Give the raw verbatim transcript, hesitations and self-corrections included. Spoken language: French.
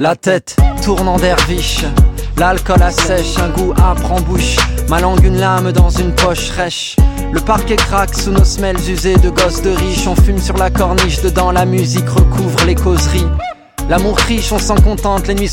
La tête tourne en derviche, l'alcool assèche, un goût âpre en bouche, ma langue une lame dans une poche rêche. Le parquet craque sous nos semelles usées de gosses de riches. On fume sur la corniche, dedans la musique recouvre les causeries. L'amour riche, on s'en contente, les nuits